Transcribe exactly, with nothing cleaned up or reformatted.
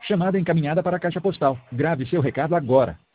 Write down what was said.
Chamada encaminhada para a caixa postal. Grave seu recado agora.